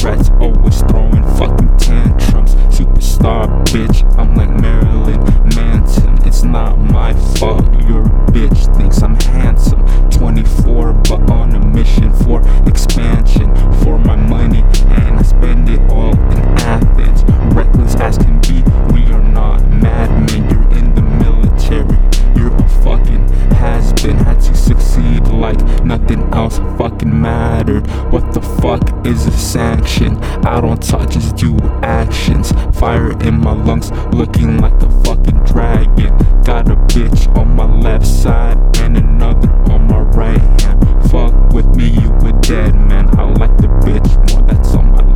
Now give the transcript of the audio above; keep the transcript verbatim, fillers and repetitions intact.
threats, always throwing fucking tantrums. Superstar bitch, I'm like Marilyn Manson. It's not my fault your bitch thinks I'm handsome. Twenty-four but on a mission for expansion, for my money, and I spend it all in Athens. Reckless as can be, we are not madmen. You're in the military, you're a fucking has-been. Had to succeed like nothing else fucking mattered. What the fuck is a sanction? I don't talk, just do actions. Fire in my lungs, looking like a fucking dragon. Got a bitch on my left side and another on my right hand. Fuck with me, you a dead man. I like the bitch more, that's on my